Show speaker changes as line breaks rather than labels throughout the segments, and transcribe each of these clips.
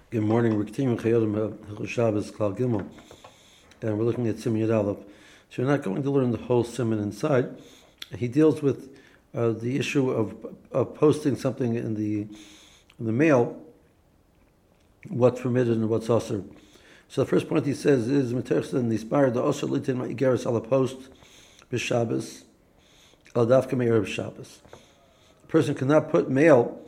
Good morning. We're continuing Chayodim Shabbos Klal Gimel, and we're looking at Siman Yud Aleph. So we're not going to learn the whole Siman inside. He deals with the issue of posting something in the mail, what's permitted and what's also. So the first point he says is Meterchsen Nispar the Osher Litin Ma'igeres ala post b'Shabbos al Dafka Me'erev Shabbos. A person cannot put mail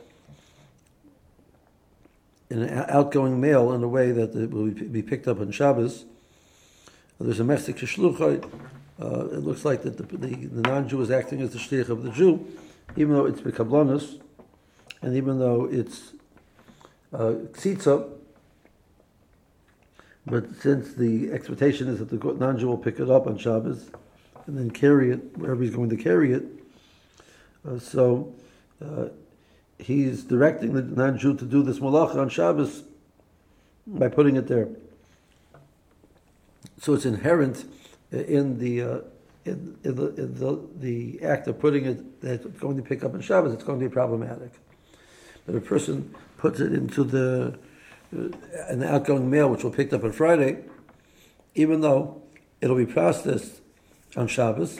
in an outgoing mail in a way that it will be picked up on Shabbos. There's a Mechzik Shluchai. It looks like that the non-Jew is acting as the shliach of the Jew, even though it's B'Kablanos, and even though it's Ksitza. But since the expectation is that the non-Jew will pick it up on Shabbos and then carry it wherever he's going to carry it, so he's directing the non-Jew to do this malacha on Shabbos by putting it there. So it's inherent in the act of putting it that it's going to pick up on Shabbos. It's going to be problematic. But if a person puts it into an outgoing mail, which will be picked up on Friday, even though it'll be processed on Shabbos,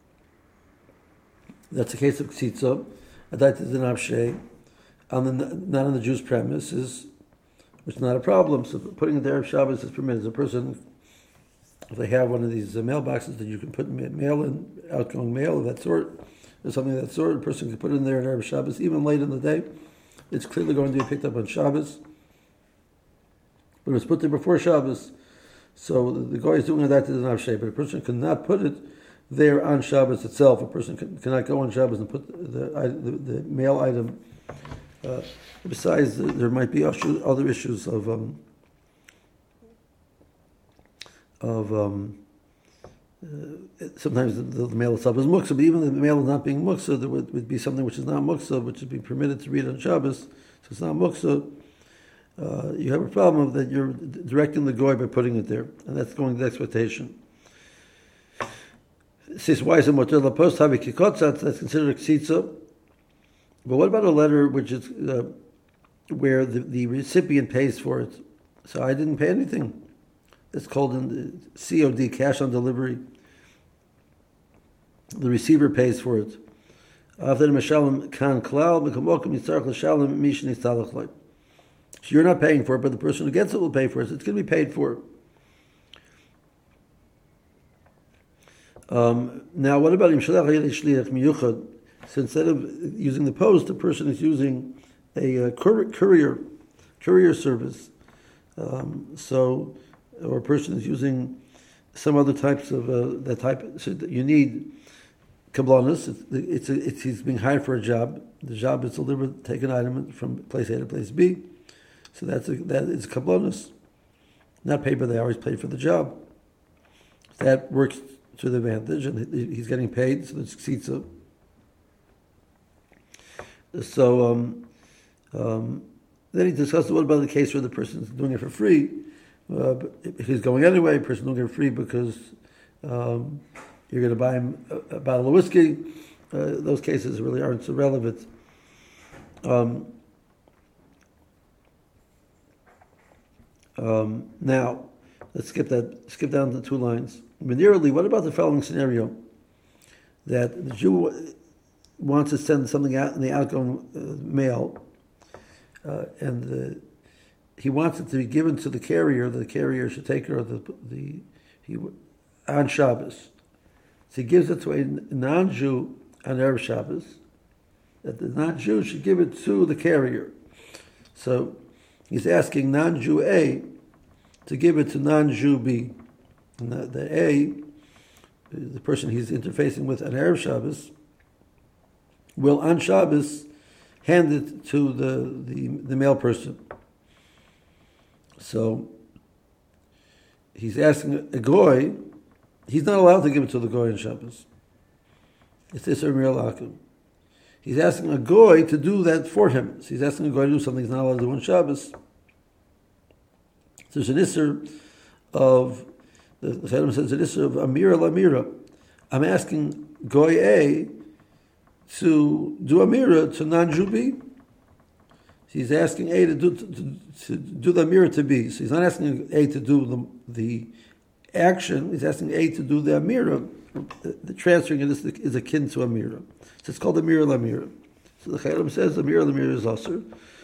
that's a case of ksitza. That is an avshei, not on the Jew's premises, which is not a problem. So putting it there of Shabbos is permitted. A person, if they have one of these mailboxes that you can put mail in, outgoing mail of that sort, or something of that sort, a person can put it in there on Erev Shabbos, even late in the day. It's clearly going to be picked up on Shabbos. But it was put there before Shabbos, so the guy is doing that to the avshei. But a person cannot put it there on Shabbos itself. A person cannot go on Shabbos and put the mail item. Besides, there might be other issues of sometimes the mail itself is muksa, but even the mail is not being muksa, there would be something which is not muksa, which would be permitted to read on Shabbos. So it's not muksa. You have a problem of that you're directing the goy by putting it there, and that's going to the expectation. It says, why is it motel la post have kikotzat? That's considered a ksitza. But what about a letter which is where the recipient pays for it? So I didn't pay anything. It's called in COD, cash on delivery. The receiver pays for it. So you're not paying for it, but the person who gets it will pay for it. So it's going to be paid for. Now, what about shliach? So instead of using the post, the person is using a courier service. Or a person is using some other types of that type. So you need kablanis. He's being hired for a job. The job is to deliver, take an item from place A to place B. So that is kablanis, not paid by the hours, paid for the job. That works to the advantage, and he's getting paid, so it's ksitza. So then he discusses what about the case where the person is doing it for free. But if he's going anyway, the person is doing it for free because you're going to buy him a bottle of whiskey. Those cases really aren't so relevant. Now, let's skip down to 2 lines. Venerally, what about the following scenario? That the Jew wants to send something out in the outgoing mail, and he wants it to be given to the carrier. The carrier should take care of on Shabbos. So he gives it to a non-Jew on Erev Shabbos. That the non-Jew should give it to the carrier. So he's asking non-Jew A to give it to non-Jew B. And the A, the person he's interfacing with on Erev Shabbos, will on Shabbos hand it to the male person. So he's asking a goy. He's not allowed to give it to the goy on Shabbos. It's Isser Mir Lakum. He's asking a goy to do that for him. So he's asking a goy to do something he's not allowed to do on Shabbos. There's an Isser of, the Chedem says, an Isser of Amira Lamira. I'm asking goy A to do Amira to non-Jew B. He's asking A to do the Amira to B. So he's not asking A to do the action. He's asking A to do the Amira. The transferring it is akin to Amira. So it's called Amira Lamira. So the Chaylim says Amira Lamira is Asr.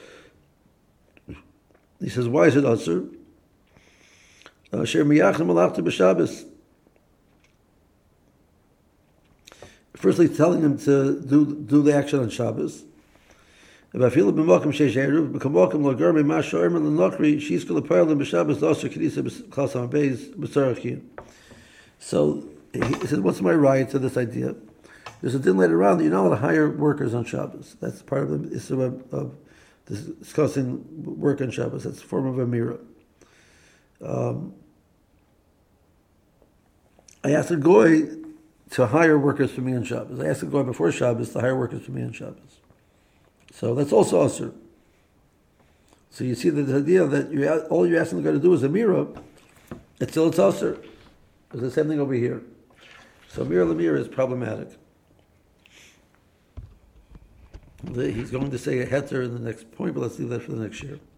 He says, why is it Asr? Firstly, telling him to do the action on Shabbos. So he said, what's my right to this idea? There's a din later on that you're not allowed to hire workers on Shabbos. That's part of the issue of discussing work on Shabbos. That's a form of Amira. I asked a goy to hire workers for me on Shabbos. I asked a goy before Shabbos to hire workers for me on Shabbos. So that's also Asr. So you see the idea that all you're asking the guy to do is Amira, it's Asr. It's the same thing over here. So Amira Lamira is problematic. He's going to say a heter in the next point, but let's leave that for the next year.